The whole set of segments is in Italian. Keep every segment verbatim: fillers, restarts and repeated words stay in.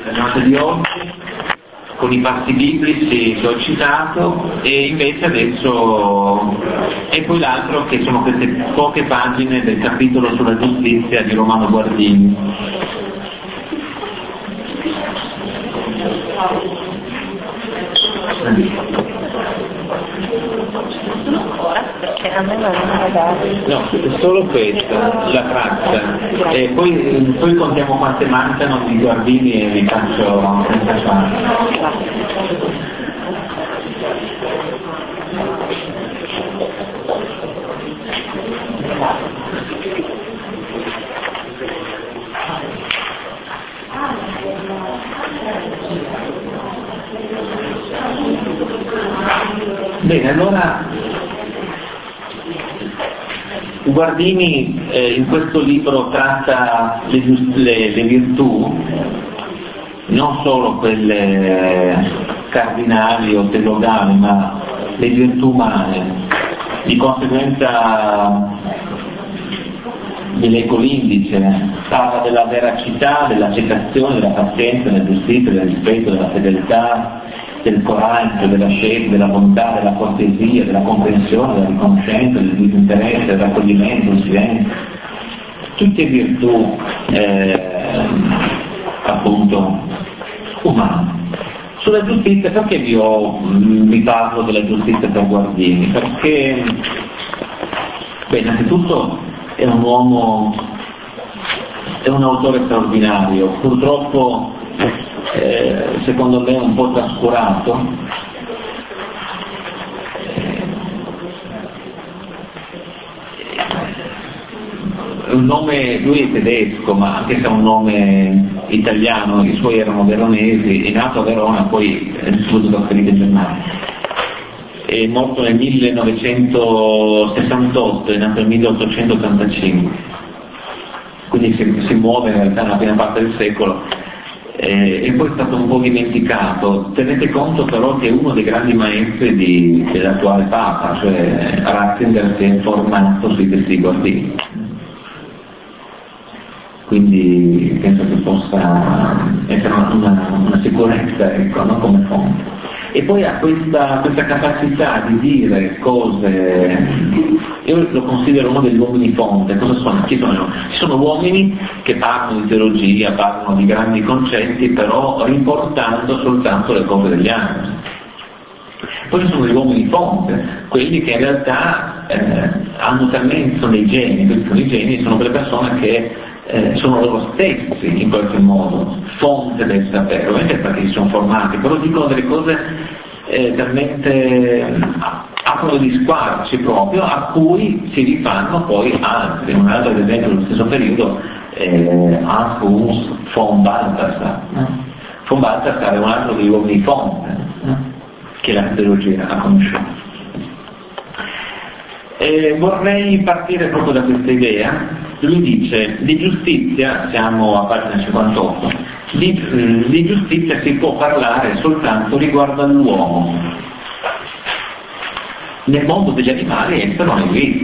la giornata di oggi, con i passi biblici che ho citato, e invece adesso, e poi l'altro che sono queste poche pagine del capitolo sulla giustizia di Romano Guardini. Perché a me non è dare. No, solo questa, la traccia. E poi, poi contiamo quante mancano di Guardini e vi faccio, vi faccio anche. Bene, allora Guardini eh, in questo libro tratta le, le, le virtù, non solo quelle cardinali o teologali, ma le virtù umane. Di conseguenza vi leggo l'indice, parla della veracità, dell'accettazione, della pazienza, della giustizia, del rispetto, della fedeltà, del coraggio, della scelta, della bontà, della cortesia, della comprensione, della riconoscenza, del disinteresse, del raccoglimento, del silenzio, tutte virtù eh, appunto umane. Sulla giustizia, perché vi, ho, vi parlo della giustizia per Guardini? Perché, beh, innanzitutto è un uomo, è un autore straordinario, purtroppo eh, secondo me un po' trascurato. Un nome, lui è tedesco, ma anche se è un nome italiano, i suoi erano veronesi, è nato a Verona, poi è subito trasferito in Germania. È morto nel millenovecentosessantotto, è nato nel milleottocentottantacinque, quindi si, si muove in realtà nella prima parte del secolo, eh, e poi è stato un po' dimenticato. Tenete conto però che è uno dei grandi maestri di, dell'attuale Papa, cioè Ratzinger, si è formato sui testi di Guardini. Quindi penso che possa essere una, una, una sicurezza, ecco, no? Come fonte. E poi ha questa, questa capacità di dire cose, io lo considero uno degli uomini fonte. Cosa sono? Chi sono? Ci sono uomini che parlano di teologia, parlano di grandi concetti, però riportando soltanto le cose degli altri. Poi ci sono gli uomini fonte, quelli che in realtà eh, hanno talmente, sono dei geni, questi sono i geni, sono quelle persone che Eh, sono loro stessi in qualche modo fonte del sapere, ovviamente perché si sono formati, però dicono delle cose eh, talmente aprono degli squarci proprio a cui si rifanno poi altri. Un altro ad esempio nello stesso periodo eh, Hans von Balthasar. Eh? Von Balthasar è un altro degli uomini fonte eh? che la teologia ha conosciuto. E vorrei partire proprio da questa idea. Lui dice, di giustizia, siamo a pagina cinquantotto, di, di giustizia si può parlare soltanto riguardo all'uomo. Nel mondo degli animali essa non esiste.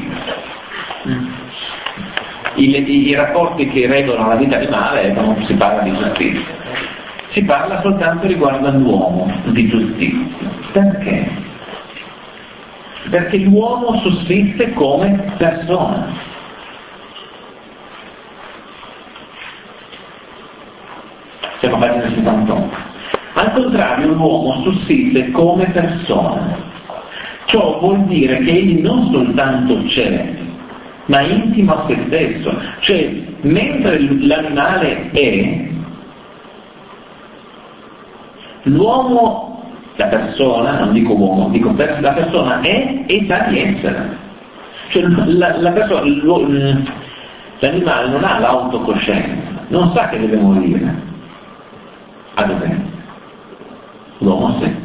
I, i rapporti che regolano la vita animale non si parla di giustizia. Si parla soltanto riguardo all'uomo di giustizia. Perché? Perché l'uomo sussiste come persona. Siamo a pagina cinquantotto. Al contrario, l'uomo sussiste come persona. Ciò vuol dire che egli non soltanto c'è, ma è intimo a se stesso. Cioè, mentre l'animale è, l'uomo, la persona, non dico uomo, dico per, la persona è e sa di essere. Cioè, la, la persona, l'animale non ha l'autocoscienza, non sa che deve morire. Ad esempio, l'uomo sì.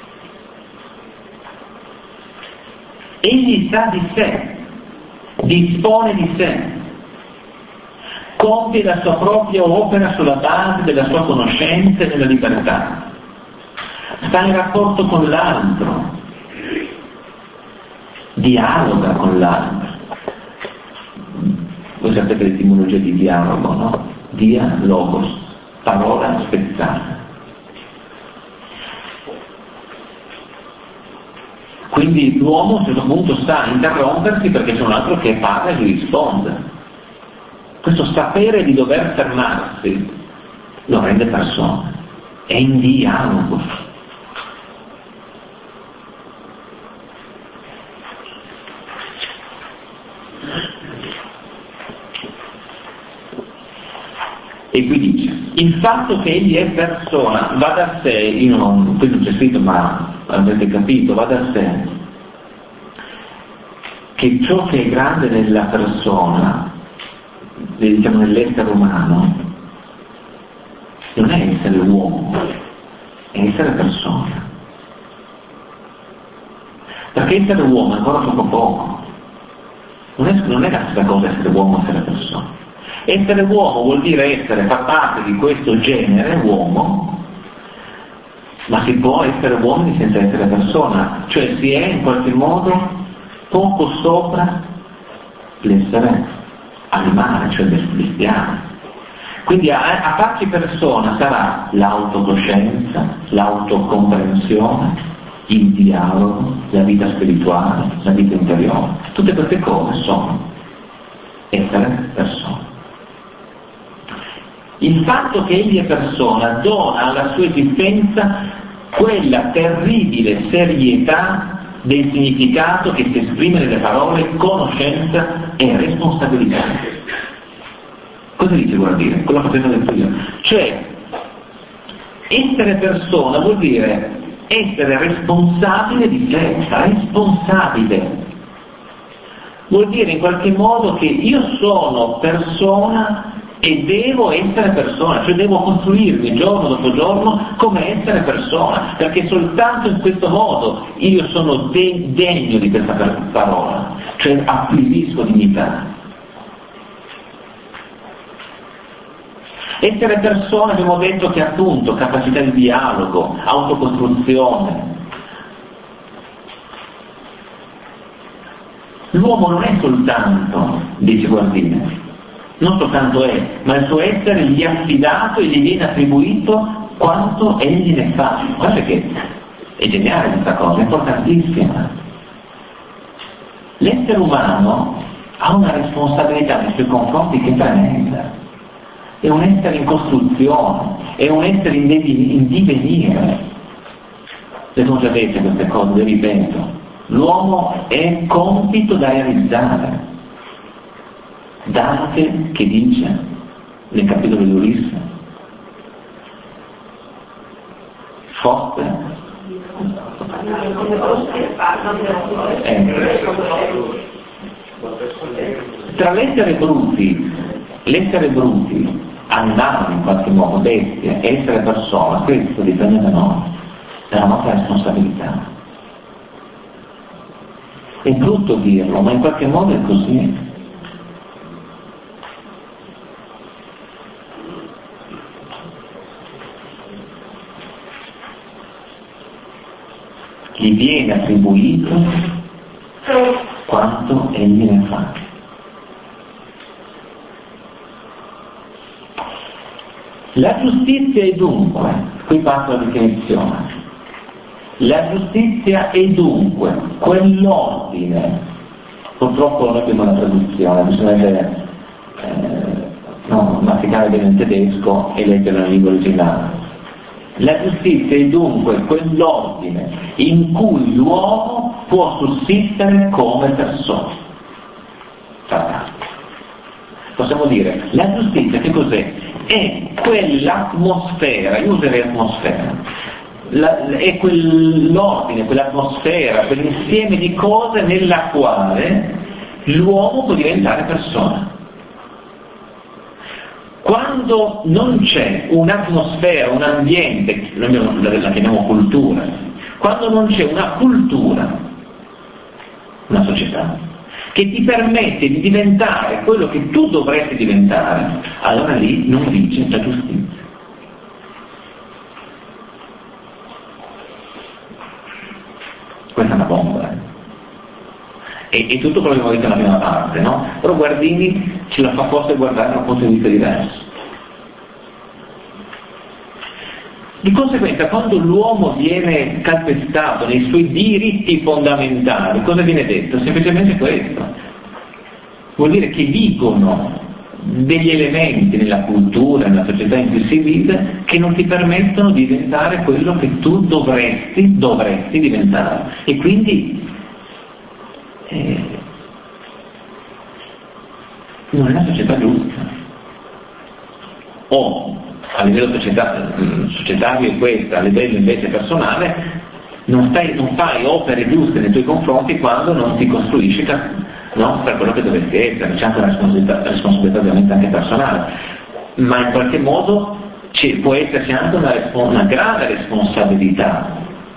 Egli sa di sé, dispone di sé, compie la sua propria opera sulla base della sua conoscenza e della libertà, sta in rapporto con l'altro, dialoga con l'altro. Voi sapete l'etimologia di dialogo, no? Dia, logos, parola spezzata. quindi l'uomo a un certo punto sa interrompersi perché c'è un altro che parla e gli risponde. Questo sapere di dover fermarsi lo rende persona, è in dialogo. E qui dice, il fatto che egli è persona va da sé, io non, qui non c'è scritto ma avete capito, va da sé che ciò che è grande nella persona, diciamo nell'essere umano, non è essere uomo, è essere persona. Perché essere uomo è ancora troppo poco, non è, non è la stessa cosa essere uomo e essere persona. Essere uomo vuol dire essere, far parte di questo genere uomo, ma si può essere uomini senza essere persona, cioè si è in qualche modo poco sopra l'essere animale, cioè bestiale. Quindi a, a farci persona sarà l'autocoscienza, l'autocomprensione, il dialogo, la vita spirituale, la vita interiore. Tutte queste cose sono essere persona. Il fatto che egli è persona dona alla sua esistenza quella terribile serietà del significato che si esprime nelle parole conoscenza e responsabilità. Cosa dice Guardini? Quello che ho appena detto io. Cioè, essere persona vuol dire essere responsabile di sé, responsabile. Vuol dire in qualche modo che io sono persona e devo essere persona, cioè devo costruirmi giorno dopo giorno come essere persona, perché soltanto in questo modo io sono de- degno di questa parola, cioè acquisisco dignità. Essere persona abbiamo detto che appunto capacità di dialogo, autocostruzione. L'uomo non è soltanto, dice Guardini, non soltanto è, ma il suo essere gli è affidato e gli viene attribuito quanto egli ne fa. Guarda che è geniale questa cosa, è importantissima. L'essere umano ha una responsabilità nei suoi confronti che è tremenda. È un essere in costruzione, è un essere in, devi, in divenire. Le sono già dette queste cose, le ripeto. L'uomo è compito da realizzare. Dante che dice nel capitolo di Ulisse, forte, eh. Tra l'essere bruti, l'essere bruti, animali in qualche modo, bestie, e essere persona, questo dipende da noi, dalla nostra responsabilità. È brutto dirlo, ma in qualche modo è così. Gli viene attribuito quanto egli ne fa. La giustizia è dunque, qui passo la definizione, la giustizia è dunque quell'ordine, purtroppo non abbiamo la traduzione, bisognerebbe eh, no, masticare bene il tedesco e leggere la lingua originale. La giustizia è dunque quell'ordine in cui l'uomo può sussistere come persona. Possiamo dire, la giustizia che cos'è? È quell'atmosfera, io userei atmosfera, la, è quell'ordine, quell'atmosfera, quell'insieme di cose nella quale l'uomo può diventare persona. Quando non c'è un'atmosfera, un ambiente, noi la chiamiamo cultura, quando non c'è una cultura, una società, che ti permette di diventare quello che tu dovresti diventare, allora lì non vince la giustizia. Questa è una bomba, eh? E, e tutto quello che abbiamo detto nella prima parte, no? Però Guardini ce la fa forse guardare da un punto di vista diverso. Di conseguenza, quando l'uomo viene calpestato nei suoi diritti fondamentali, cosa viene detto? Semplicemente questo. Vuol dire che vigono degli elementi nella cultura, nella società in cui si vive, che non ti permettono di diventare quello che tu dovresti, dovresti diventare. E quindi eh, non è una società giusta. O a livello società, societario è questa, a livello invece personale, non, stai, non fai opere giuste nei tuoi confronti quando non ti costruisci, no, per quello che dovresti essere. C'è anche una responsabilità, responsabilità ovviamente anche personale, ma in qualche modo ci, può esserci anche una, una grande responsabilità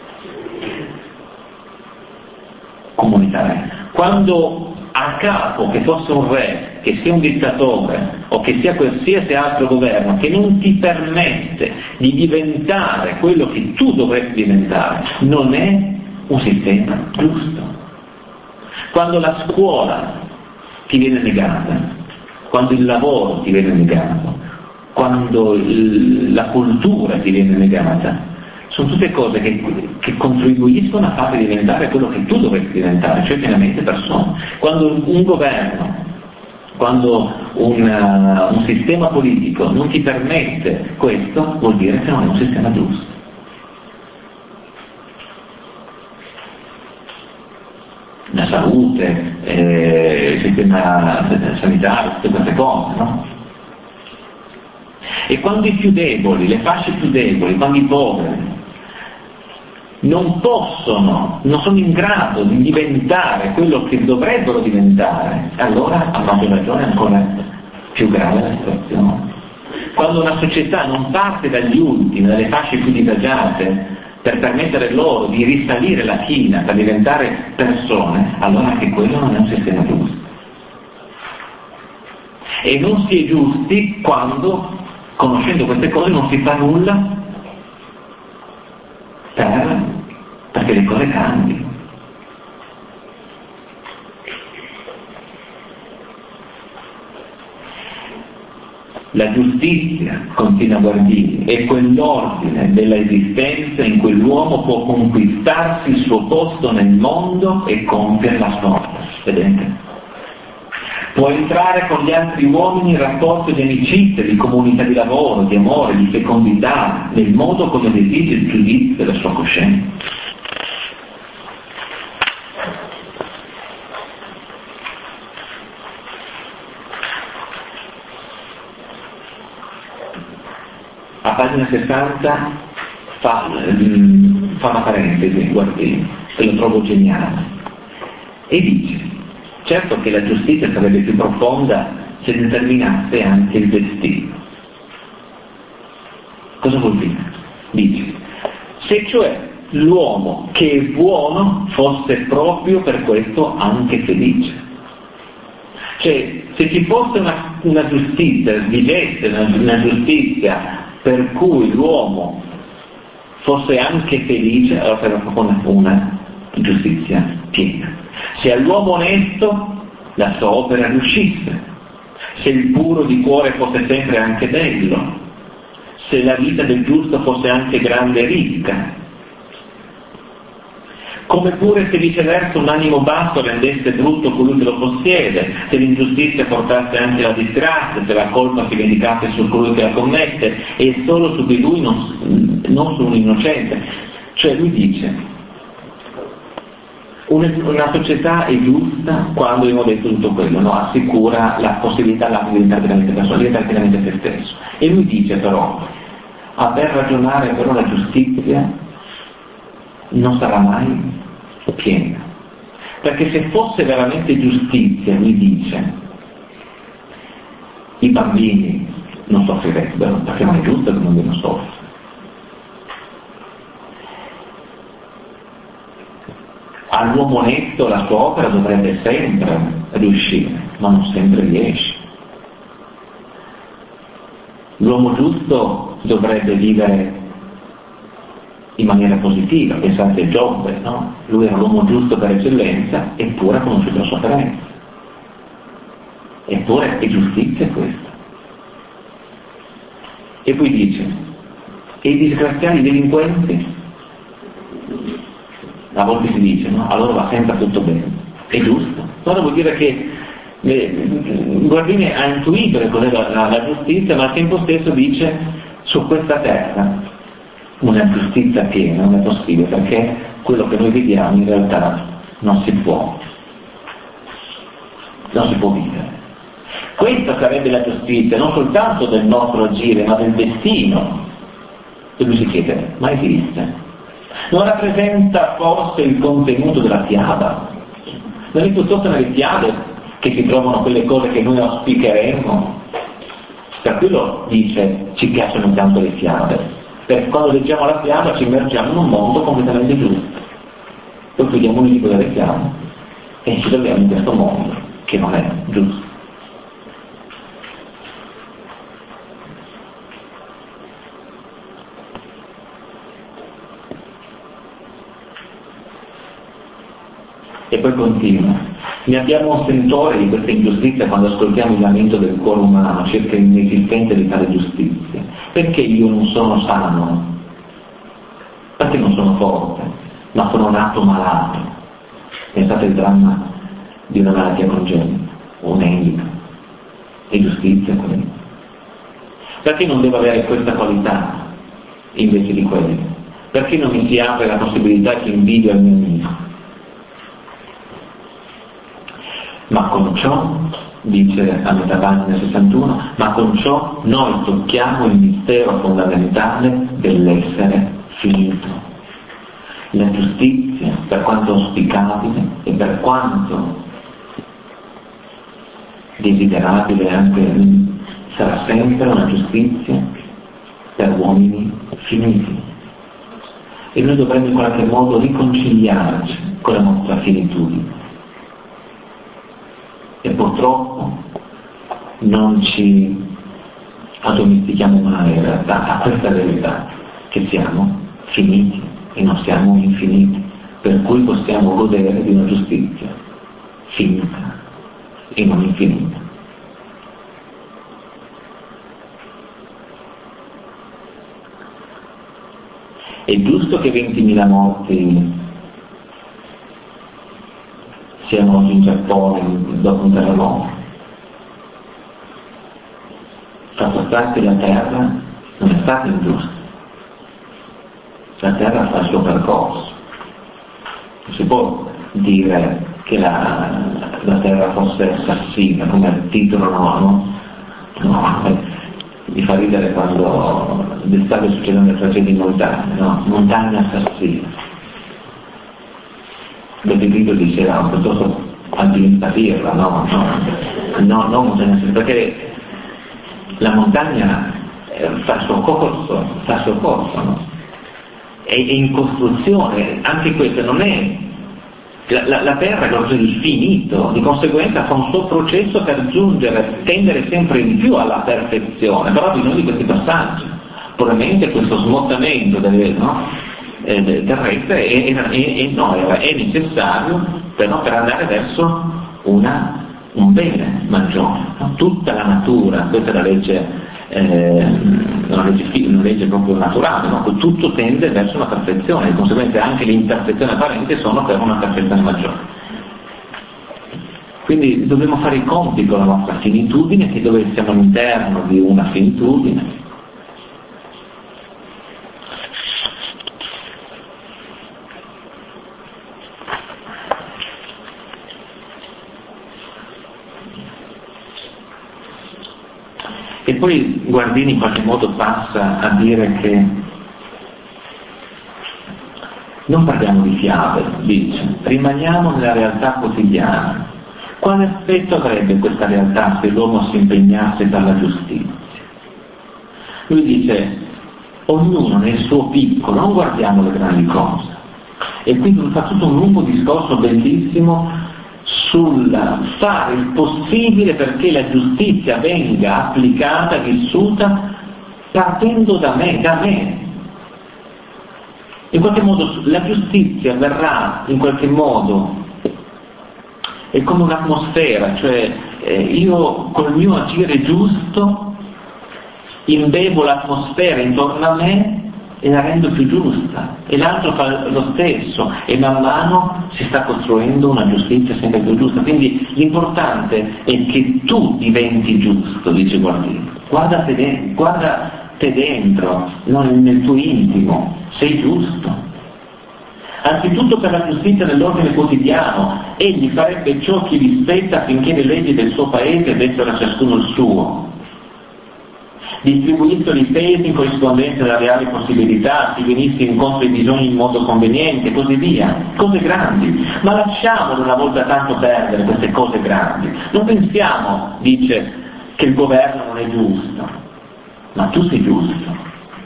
comunitaria. Quando a capo, che fosse un re, che sia un dittatore o che sia qualsiasi altro governo che non ti permette di diventare quello che tu dovresti diventare, non è un sistema giusto. Quando la scuola ti viene negata, quando il lavoro ti viene negato, quando il, la cultura ti viene negata, sono tutte cose che, che contribuiscono a farti diventare quello che tu dovresti diventare, cioè pienamente persona. Quando un governo, quando un, uh, un sistema politico non ti permette questo, vuol dire che non è un sistema giusto. La salute, eh, il sistema sanitario, tutte queste cose, no? E quando i più deboli, le fasce più deboli, quando i poveri non possono, non sono in grado di diventare quello che dovrebbero diventare, allora a maggior ragione è ancora più grave la situazione. Quando una società non parte dagli ultimi, dalle fasce più disagiate, per permettere loro di risalire la china, per diventare persone, allora anche quello non è un sistema giusto. E non si è giusti quando, conoscendo queste cose, non si fa nulla per, perché le cose cambino. La giustizia, continua Guardini, è quell'ordine della esistenza in cui l'uomo può conquistarsi il suo posto nel mondo e compiere la sua opera. Vedete? Può entrare con gli altri uomini in rapporto di amicizia, di comunità di lavoro, di amore, di fecondità, nel modo come desidera il giudizio della sua coscienza. A pagina sessanta fa, fa una parentesi, guardi, e lo trovo geniale, e dice: certo che la giustizia sarebbe più profonda se determinasse anche il destino. Cosa vuol dire? Dice: se cioè l'uomo che è buono fosse proprio per questo anche felice. Cioè, se ci fosse una, una giustizia, vivesse una, una giustizia per cui l'uomo fosse anche felice, allora sarebbe proprio una, una giustizia piena. Se all'uomo onesto la sua opera riuscisse, se il puro di cuore fosse sempre anche bello, se la vita del giusto fosse anche grande e ricca, come pure se viceversa un animo basso rendesse brutto colui che lo possiede, se l'ingiustizia portasse anche la disgrazia, se la colpa si vendicasse su colui che la commette e solo su di lui, non, non su un innocente. Cioè lui dice: una società è giusta quando, abbiamo detto tutto quello, no? Assicura la possibilità di diventare pienamente persona, di diventare pienamente se stesso. E lui dice però, a ben ragionare però la giustizia non sarà mai piena, perché se fosse veramente giustizia, lui dice, i bambini non soffrirebbero, perché non è giusto che un bambino soffra. All'uomo onesto la sua opera dovrebbe sempre riuscire, ma non sempre riesce. L'uomo giusto dovrebbe vivere in maniera positiva, pensate a Giobbe, no? Lui era l'uomo giusto per eccellenza, eppure ha conosciuto la sofferenza. Eppure è giustizia questa. E poi dice: E i disgraziati, i delinquenti? A volte si dice, no? Allora va sempre tutto bene. È giusto. Allora vuol dire che eh, Guardini ha intuito che cos'è la, la, la giustizia, ma al tempo stesso dice su questa terra una giustizia piena non è possibile, perché quello che noi vediamo in realtà non si può, non si può vivere. Questa sarebbe la giustizia, non soltanto del nostro agire, ma del destino. E lui si chiede, ma esiste? Non rappresenta forse il contenuto della fiaba? Non è piuttosto nelle fiabe che si trovano quelle cose che noi auspicheremmo? Per quello dice, ci piacciono tanto le fiabe, perché quando leggiamo la fiaba ci immergiamo in un mondo completamente giusto. Poi chiudiamo un libro delle fiabe e ci troviamo in questo mondo che non è giusto. E poi continua. Ne abbiamo un sentore di questa ingiustizia quando ascoltiamo il lamento del cuore umano circa l'inesistenza di tale giustizia. Perché io non sono sano? Perché non sono forte? Ma sono nato malato. Pensate al dramma di una malattia congenita, un handicap. È giustizia quella. Perché non devo avere questa qualità invece di quella? Perché non mi si apre la possibilità che invidio al mio amico? Ma con ciò, dice a metà pagina sessantuno, ma con ciò noi tocchiamo il mistero fondamentale dell'essere finito. La giustizia, per quanto auspicabile e per quanto desiderabile anche, sarà sempre una giustizia per uomini finiti. E noi dovremmo in qualche modo riconciliarci con la nostra finitudine. E purtroppo non ci addomestichiamo mai in realtà a questa verità, che siamo finiti e non siamo infiniti, per cui possiamo godere di una giustizia finita e non infinita. È giusto che ventimila morti siamo oggi in Giappone dopo un terremoto. Fatto sta che la terra non è stata ingiusta. La terra fa il suo percorso. Non si può dire che la, la terra fosse assassina, come il titolo no, no? no mi fa ridere quando d'estate succedono le tragedie in montagna, no? Montagna assassina. Dove il titolo diceva piuttosto anti-dirla, no, no, no, no montagna assassina, perché la montagna fa il suo corso, fa il suo corso, no? È, è in costruzione, anche questo non è, la, la, la terra è qualcosa di finito, di conseguenza fa un suo processo per giungere, tendere sempre di più alla perfezione, però ha bisogno di questi passaggi. Probabilmente questo smottamento delle, no? eh, terrestre è, è, è, no, è necessario però per andare verso una, un bene maggiore, no? Tutta la natura, questa è la legge, eh, una, legge una legge proprio naturale, no? Tutto tende verso una perfezione, di conseguenza anche le imperfezioni apparenti sono per una perfezione maggiore. Quindi dobbiamo fare i conti con la nostra finitudine, che dove siamo all'interno di una finitudine. E poi Guardini in qualche modo passa a dire che non parliamo di fiabe, dice, rimaniamo nella realtà quotidiana. Quale aspetto avrebbe questa realtà se l'uomo si impegnasse per la giustizia? Lui dice, ognuno nel suo piccolo, non guardiamo le grandi cose. E quindi fa tutto un lungo discorso bellissimo sul fare il possibile perché la giustizia venga applicata, vissuta, partendo da me, da me. In qualche modo la giustizia verrà in qualche modo, è come un'atmosfera, cioè eh, io col mio agire giusto imbevo l'atmosfera intorno a me e la rendo più giusta, e l'altro fa lo stesso, e man mano si sta costruendo una giustizia sempre più giusta. Quindi l'importante è che tu diventi giusto, dice Guardini. Guarda te, de- guarda te dentro, non nel tuo intimo, sei giusto. Anzitutto per la giustizia dell'ordine quotidiano, egli farebbe ciò che gli spetta affinché le leggi del suo paese dessero a ciascuno il suo. Distribuissero i pesi in corrispondenza delle reali possibilità, si venisse incontro ai bisogni in modo conveniente e così via. Cose grandi. Ma lasciamolo una volta tanto perdere queste cose grandi. Non pensiamo, dice, che il governo non è giusto, ma tu sei giusto.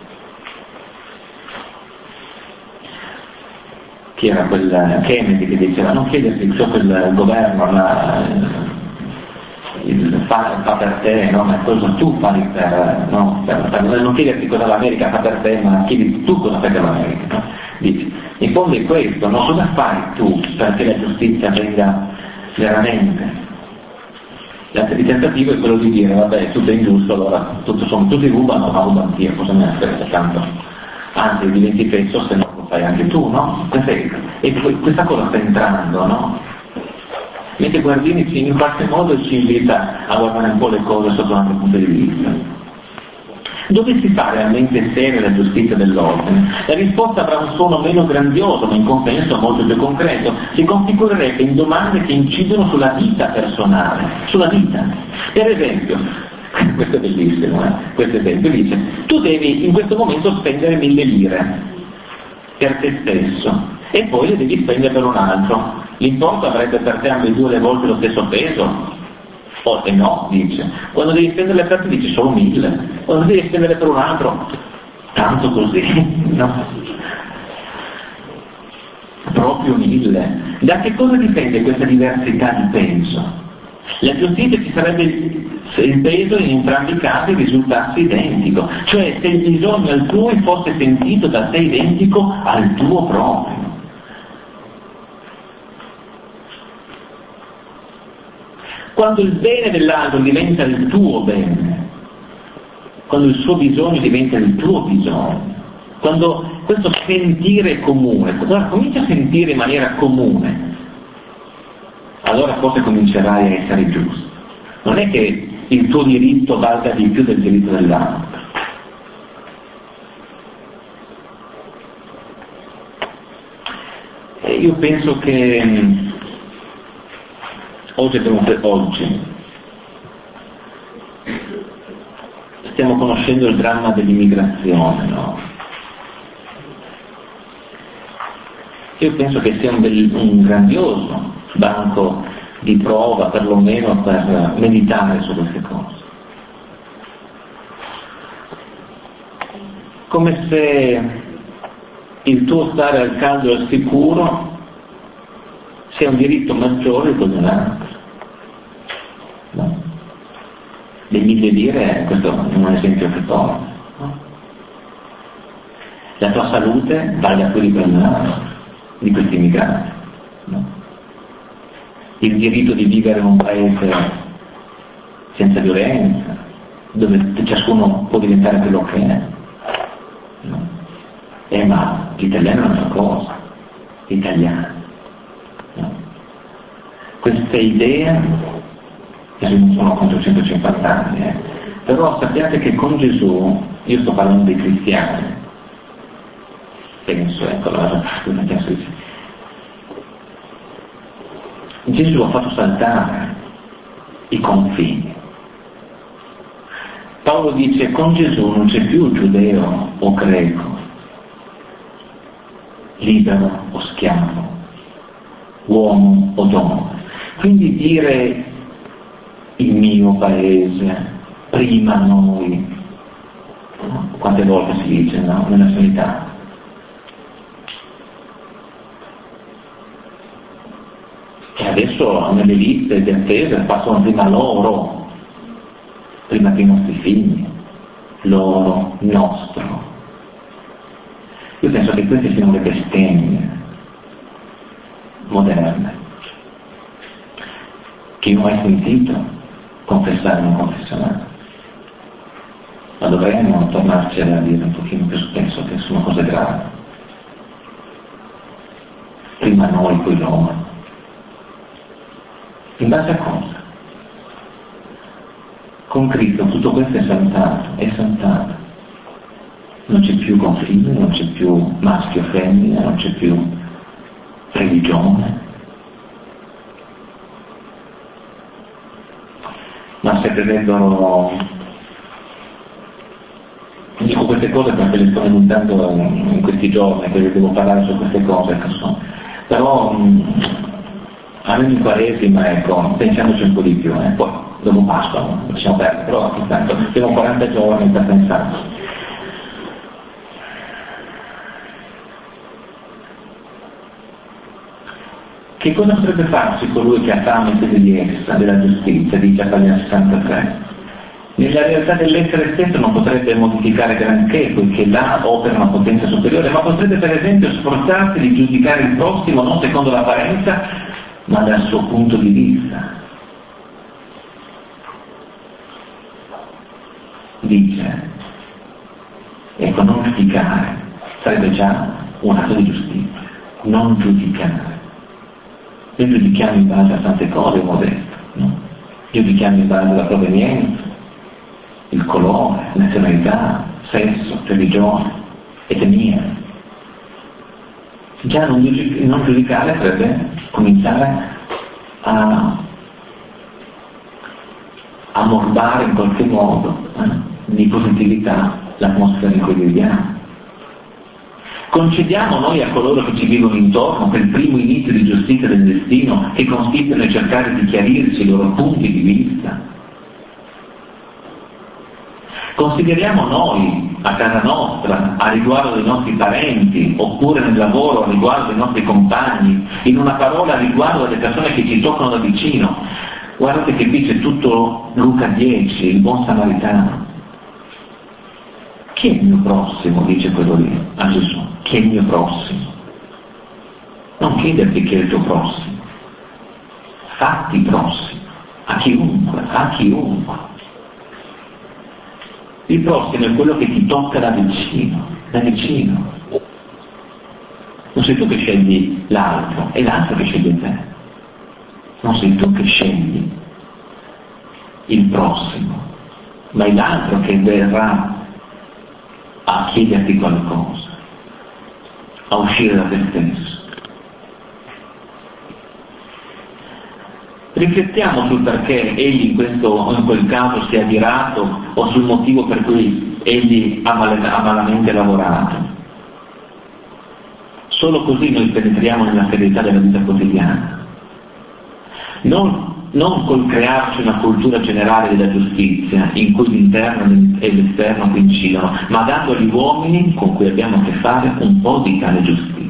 Chi era quel Kennedy che diceva non chiedersi ciò che il governo la, il, fa, fa per te, no? Ma cosa tu fai per, no? per, per non chiederti cosa l'America fa per te, ma chiedi tu cosa fai per l'America. No? Dici, in fondo è questo, no? Cosa fai tu perché la giustizia venga veramente? Il tentativo è quello di dire vabbè tutto è ingiusto, allora tutto sono, tutti rubano, ma rubano anch'io, cosa me ne aspetta tanto? Anzi diventi peso se non lo fai anche tu, no? E questa cosa sta entrando, no? Mentre Guardini ci, in qualche modo ci invita a guardare un po' le cose sotto un altro punto di vista. Dove si fa realmente seria la giustizia dell'ordine? La risposta avrà un suono meno grandioso, ma in compenso molto più concreto. Si configurerebbe in domande che incidono sulla vita personale, sulla vita. Per esempio, questo è bellissimo, eh? Questo esempio dice, tu devi in questo momento spendere mille lire per te stesso e poi le devi spendere per un altro. L'importo avrebbe per te ambedue le volte lo stesso peso? O se no, dice, quando devi spenderle per te dici solo mille, quando devi spendere per un altro, tanto così, no? Proprio mille. Da che cosa dipende questa diversità di penso? La giustizia ci sarebbe il peso in entrambi i casi risultasse identico, cioè se il bisogno altrui fosse sentito da te identico al tuo proprio. Quando il bene dell'altro diventa il tuo bene, quando il suo bisogno diventa il tuo bisogno, quando questo sentire comune, allora comincia a sentire in maniera comune, allora forse comincerai a essere giusto. Non è che il tuo diritto valga di più del diritto dell'altro. E io penso che Oggi, oggi stiamo conoscendo il dramma dell'immigrazione, no? Io penso che sia un, bel, un grandioso banco di prova, perlomeno per meditare su queste cose. Come se il tuo stare al caldo e al sicuro sia un diritto maggiore di quello dell'altro. No? Le mille lire, questo è un esempio che torna. No? La tua salute valga più di quella di questi immigrati. No? Il diritto di vivere in un paese senza violenza, dove ciascuno può diventare quello che è. No? Eh ma l'italiano è un'altra cosa, l'italiano. No? Queste idee, che non sono contro centocinquanta anni, eh, però sappiate che con Gesù, io sto parlando dei cristiani, penso, ecco, la penso di Gesù ha fatto saltare i confini. Paolo dice, con Gesù non c'è più giudeo o greco, libero o schiavo, uomo o donna. Quindi dire il mio paese, prima noi, quante volte si dice, no? Nella sanità. E adesso nelle liste di attesa passano prima loro, prima che i nostri figli, loro, nostro. Io penso che queste siano le bestemmie moderne che io ho mai sentito confessare in un confessionale, ma dovremmo tornarci a dire un pochino più spesso. penso che sono cose gravi. Prima noi, poi loro. In base a cosa? Con Cristo tutto questo è saltato, è saltato. Non c'è più confine, non c'è più maschio o femmina, non c'è più religione. Ma se prevedono, dico queste cose perché le sto enunciando in questi giorni, che devo parlare su queste cose, però mh, almeno in Quaresima, ecco, pensiamoci un po' di più, eh. Poi dopo Pasqua non possiamo perdere, però intanto abbiamo quaranta giorni per pensarci. Che cosa potrebbe farsi colui che ha fame e sede di essa, della giustizia, dice a pagina sessantatré? Nella realtà dell'essere stesso non potrebbe modificare granché, poiché là opera una potenza superiore, ma potrebbe per esempio sforzarsi di giudicare il prossimo non secondo l'apparenza, ma dal suo punto di vista. Dice, ecco, non giudicare, sarebbe già un atto di giustizia, non giudicare. Noi giudichiamo in base a tante cose, modesto, no? Giudichiamo in base alla provenienza, il colore, nazionalità, sesso, religione, etnia. Già non, giudic- non giudicare potrebbe cominciare a, a morbare in qualche modo eh, di positività l'atmosfera in cui viviamo. Concediamo noi a coloro che ci vivono intorno quel primo inizio di giustizia del destino che consiste nel cercare di chiarirci i loro punti di vista. Consideriamo noi a casa nostra, a riguardo dei nostri parenti, oppure nel lavoro a riguardo dei nostri compagni, in una parola a riguardo delle persone che ci toccano da vicino. Guardate che qui c'è tutto Luca dieci, il buon samaritano. Chi è il mio prossimo? Dice quello lì a Gesù. Chi è il mio prossimo? Non chiederti chi è il tuo prossimo. Fatti prossimo. A chiunque, a chiunque. Il prossimo è quello che ti tocca da vicino, da vicino. Non sei tu che scegli l'altro, è l'altro che sceglie te. Non sei tu che scegli il prossimo, ma è l'altro che verrà a chiederti qualcosa, a uscire da te stesso. Riflettiamo sul perché egli in, questo, o in quel caso si è adirato o sul motivo per cui egli ha, mal, ha malamente lavorato. Solo così noi penetriamo nella fedeltà della vita quotidiana. Non non col crearci una cultura generale della giustizia in cui l'interno e l'esterno coincidono, ma dando agli uomini con cui abbiamo a che fare un po' di tale giustizia.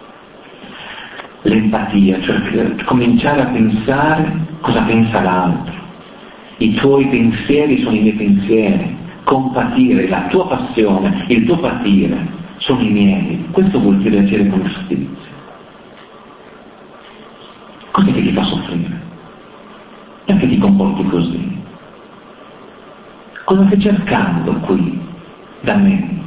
L'empatia, cioè cominciare a pensare cosa pensa l'altro. I tuoi pensieri sono i miei pensieri, compatire, la tua passione, il tuo patire sono i miei. Questo vuol dire agire con giustizia. Cos'è che ti fa soffrire? Perché ti comporti così? Cosa stai cercando qui da me?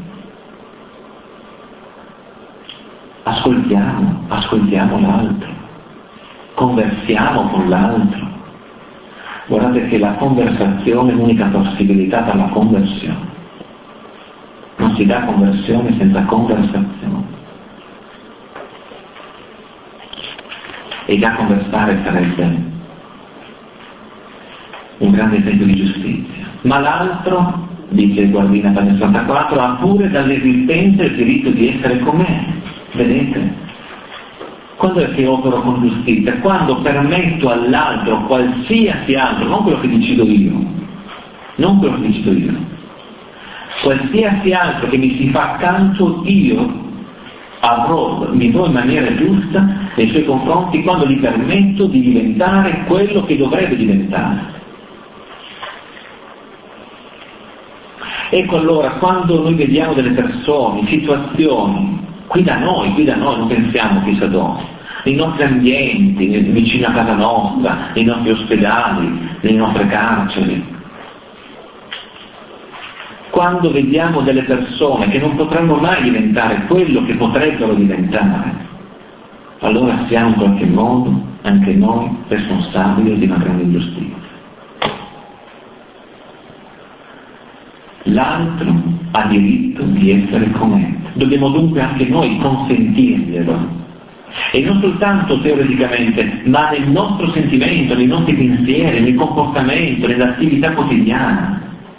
Ascoltiamo, ascoltiamo l'altro, conversiamo con l'altro. Guardate che la conversazione è l'unica possibilità per la conversione. Non si dà conversione senza conversazione. E già conversare sarebbe un grande esempio di giustizia. Ma l'altro, dice Guardina pagina sessantaquattro, ha pure dall'esistenza il diritto di essere com'è. Vedete? Quando è che opero con giustizia? Quando permetto all'altro, qualsiasi altro, non quello che decido io, non quello che decido io, qualsiasi altro che mi si fa accanto, io avrò, mi do in maniera giusta nei suoi confronti quando gli permetto di diventare quello che dovrebbe diventare. Ecco allora, quando noi vediamo delle persone, situazioni, qui da noi, qui da noi, non pensiamo chissà dove, nei nostri ambienti, vicino a casa nostra, nei nostri ospedali, nelle nostre carceri, quando vediamo delle persone che non potranno mai diventare quello che potrebbero diventare, allora siamo in qualche modo anche noi responsabili di una grande ingiustizia. L'altro ha diritto di essere com'è, dobbiamo dunque anche noi consentirglielo, e non soltanto teoreticamente, ma nel nostro sentimento, nei nostri pensieri, nel comportamento, nell'attività quotidiana.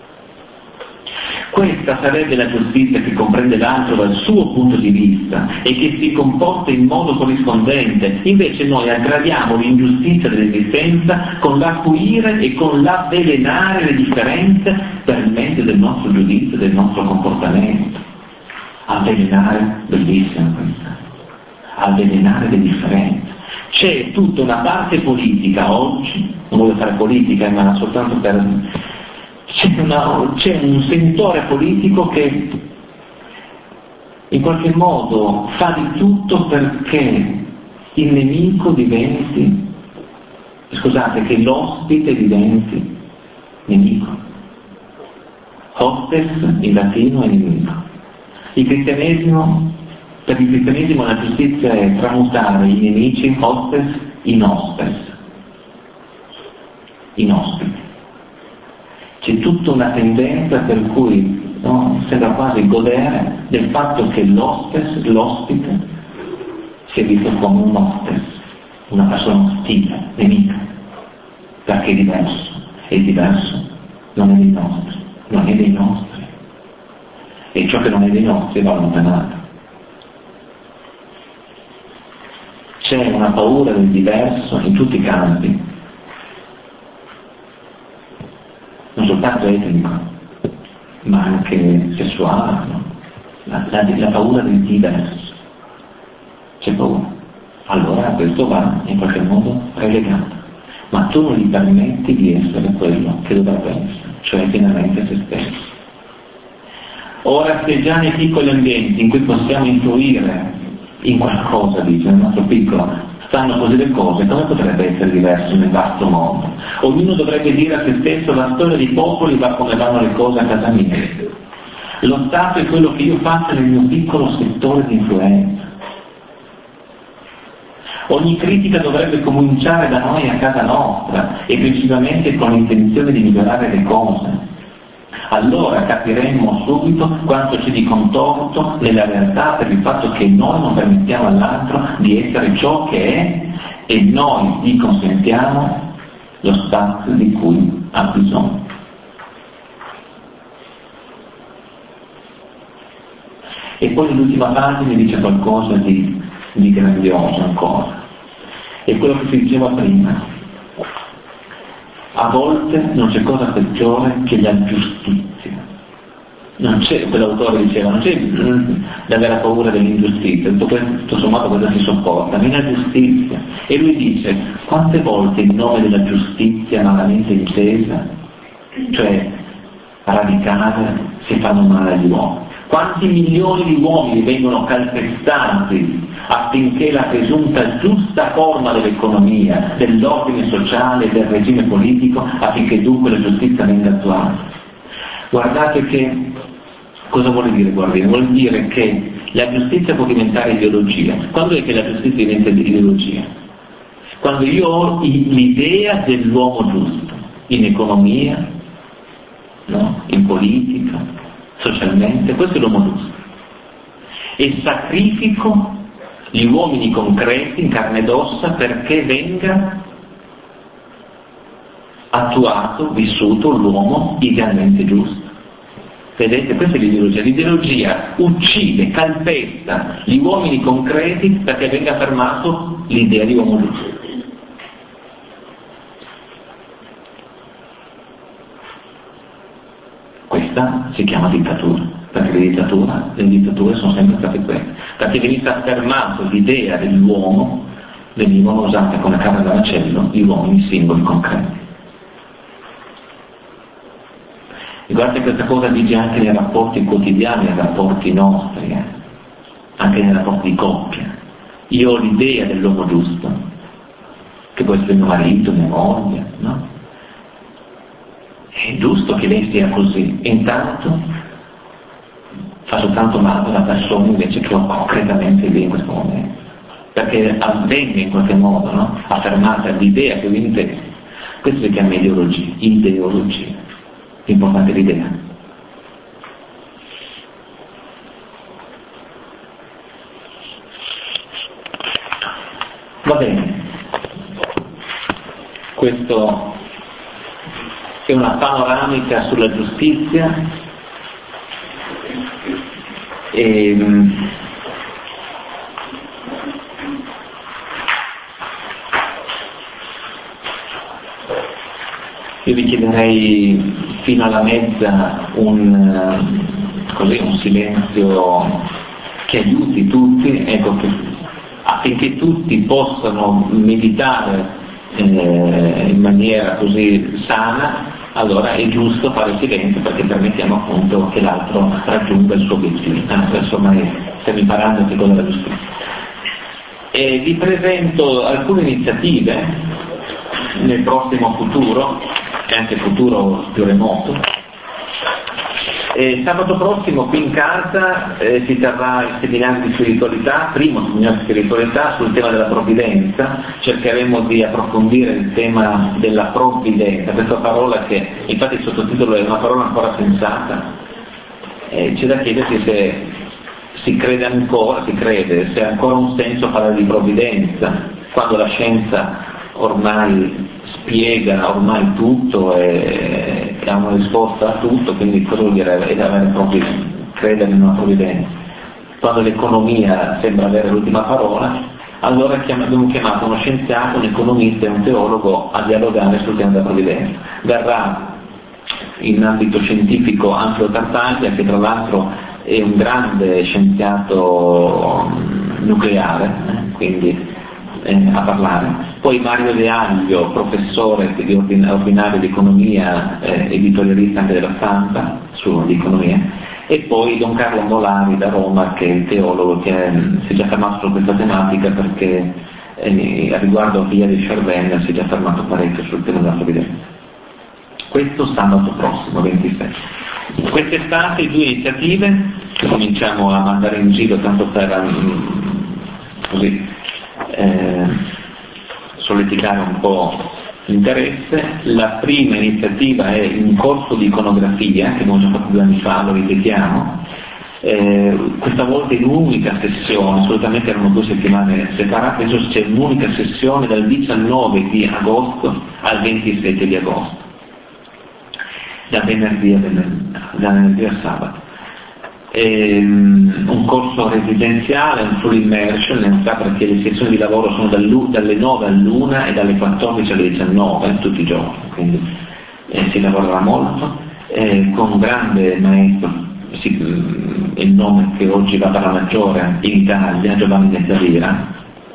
Questa sarebbe la giustizia che comprende l'altro dal suo punto di vista e che si comporta in modo corrispondente. Invece noi aggraviamo l'ingiustizia dell'esistenza con l'acuire e con l'avvelenare le differenze per mezzo del nostro giudizio e del nostro comportamento. Avvelenare, bellissima questa, avvelenare le differenze. C'è tutta una parte politica oggi, non voglio fare politica, ma soltanto per... C'è, una, c'è un sentore politico che in qualche modo fa di tutto perché il nemico diventi, scusate, che l'ospite diventi nemico. Hostes in latino è nemico. Il cristianesimo, per il cristianesimo la giustizia è tramutare i nemici, hostes, in hostes, in ospiti. C'è tutta una tendenza per cui no, sembra quasi godere del fatto che l'hostes, l'ospite, sia visto come un hostes, una persona ostile, nemica, perché è diverso, è diverso, non è dei nostri, non è dei nostri, e ciò che non è dei nostri va allontanato. C'è una paura del diverso in tutti i campi, non soltanto etnico, ma anche sessuale, no? la, la, la paura del diverso. C'è paura. Allora questo va in qualche modo relegato. Ma tu non gli permetti di essere quello che dovrebbe essere, cioè pienamente se stesso. Ora, se già nei piccoli ambienti in cui possiamo influire in qualcosa, dice, nel nostro piccolo, stanno così le cose, come potrebbe essere diverso nel vasto mondo? Ognuno dovrebbe dire a se stesso: la storia dei popoli va come vanno le cose a casa mia. Lo Stato è quello che io faccio nel mio piccolo settore di influenza. Ogni critica dovrebbe cominciare da noi a casa nostra e principalmente con l'intenzione di migliorare le cose. Allora capiremmo subito quanto c'è di contorto nella realtà per il fatto che noi non permettiamo all'altro di essere ciò che è e noi gli consentiamo lo spazio di cui ha bisogno. E poi l'ultima pagina dice qualcosa di, di grandioso ancora. È quello che si diceva prima. A volte non c'è cosa peggiore che la giustizia. Non c'è, quell'autore diceva, non c'è da avere paura dell'ingiustizia, tutto, questo, tutto sommato cosa si sopporta, ma la giustizia. E lui dice, quante volte in nome della giustizia malamente intesa, cioè radicale, si fanno male agli uomini. Quanti milioni di uomini vengono calpestati affinché la presunta giusta forma dell'economia, dell'ordine sociale, del regime politico, affinché dunque la giustizia venga attuata. Guardate che, cosa vuole dire guardate? Vuol dire che la giustizia può diventare ideologia. Quando è che la giustizia diventa ideologia? Quando io ho l'idea dell'uomo giusto, in economia, no? In politica, socialmente, questo è l'uomo giusto. E sacrifico gli uomini concreti in carne ed ossa perché venga attuato, vissuto l'uomo idealmente giusto. Vedete, questa è l'ideologia. L'ideologia uccide, calpesta gli uomini concreti perché venga affermato l'idea di uomo giusto. Questa si chiama dittatura, perché le dittature, le dittature sono sempre state queste. Perché venisse affermato l'idea dell'uomo, venivano usate come carne da macello gli uomini simboli concreti. E guardate, questa cosa dice anche nei rapporti quotidiani, nei rapporti nostri, eh? Anche nei rapporti di coppia. Io ho l'idea dell'uomo giusto, che può essere mio marito, mia moglie, no? È giusto che lei sia così. Intanto fa soltanto male alla persona invece che lo concretamente lì in questo momento, perché avvenne in qualche modo, no? Affermata l'idea che viene intesa. Questo si chiama ideologia, ideologia, l'importante è l'idea. Va bene, questo è una panoramica sulla giustizia e io vi chiederei fino alla mezza un, così, un silenzio che aiuti tutti, ecco, che, affinché tutti possano meditare eh, in maniera così sana. Allora è giusto fare silenzio perché permettiamo appunto che l'altro raggiunga il suo obiettivo. Adesso ormai stiamo imparando che cosa è la giustizia. E vi presento alcune iniziative nel prossimo futuro, e anche futuro più remoto. E sabato prossimo qui in casa eh, si terrà il seminario di spiritualità, primo seminario di spiritualità sul tema della provvidenza. Cercheremo di approfondire il tema della provvidenza, questa parola che infatti il sottotitolo è una parola ancora sensata, e c'è da chiedersi se si crede ancora, si crede, se ha ancora un senso parlare di provvidenza, quando la scienza ormai spiega ormai tutto e ha una risposta a tutto, quindi cosa vuol dire avere proprio, credere in una provvidenza? Quando l'economia sembra avere l'ultima parola, allora abbiamo chiamato uno scienziato, un economista e un teologo a dialogare sul tema della provvidenza. Verrà in ambito scientifico Angelo Tartaglia, che tra l'altro è un grande scienziato nucleare, eh, quindi eh, a parlare. Poi Mario De Aglio, professore di ordinario di economia, eh, editorialista anche della Stampa, su di economia, e poi Don Carlo Molari da Roma, che è il teologo che eh, si è già fermato su questa tematica perché eh, riguardo a Via di Cervena si è già fermato parecchio sul tema della provvidenza. Questo sabato prossimo, ventisei. Quest'estate due iniziative, cominciamo a mandare in giro tanto per um, così eh, solleticare un po' l'interesse. La prima iniziativa è un corso di iconografia che abbiamo già fatto due anni fa, lo ripetiamo, eh, questa volta in un'unica sessione, solitamente erano due settimane separate, adesso c'è un'unica sessione dal diciannove di agosto al ventisette di agosto, da venerdì a, venerdì, da venerdì a sabato. E, um, un corso residenziale, un full immersion, perché le sessioni di lavoro sono dalle nove all'una e dalle quattordici alle diciannove tutti i giorni, quindi eh, si lavorerà molto, eh, con un grande maestro, si, um, il nome che oggi va per la maggiore in Italia, Giovanni Mezzalira,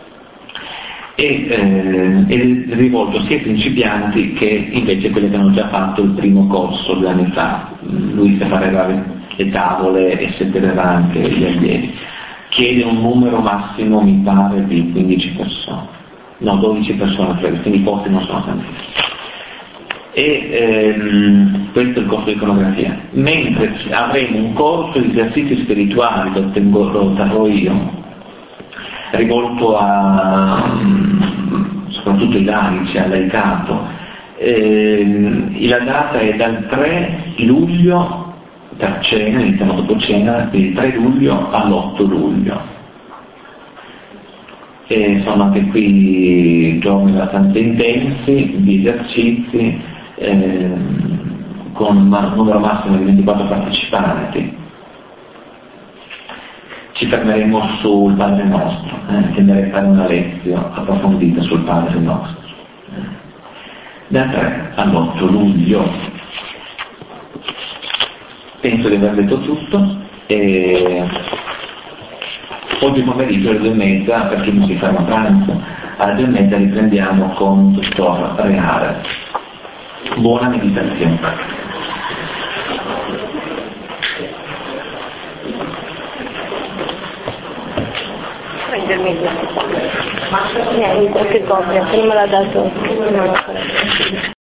e eh, è rivolto sia ai principianti che invece quelli che hanno già fatto il primo corso due anni fa. Lui separerà le tavole e sederà anche gli allievi. Chiede un numero massimo, mi pare, di quindici persone, no, dodici persone, quindi i posti non sono tanti. E ehm, questo è il corso di iconografia. Mentre avremo un corso di esercizi spirituali, lo, tengo, lo terrò io, rivolto a soprattutto ai laici, al laicato. Eh, la data è dal tre luglio per cena, iniziamo dopo cena, quindi tre luglio all'otto luglio. E sono anche qui giorni abbastanza intensi, di esercizi, eh, con un numero massimo di ventiquattro partecipanti. Ci fermeremo sul Padre Nostro, eh, che andrei a fare una lezione approfondita sul Padre Nostro. Da tre all'otto luglio. Penso di aver detto tutto, e oggi pomeriggio alle due e mezza, per chi non si ferma a pranzo, alle due e mezza riprendiamo con il dottor Reale. Buona meditazione. Prendermi niente, che copia, prima l'ha dato.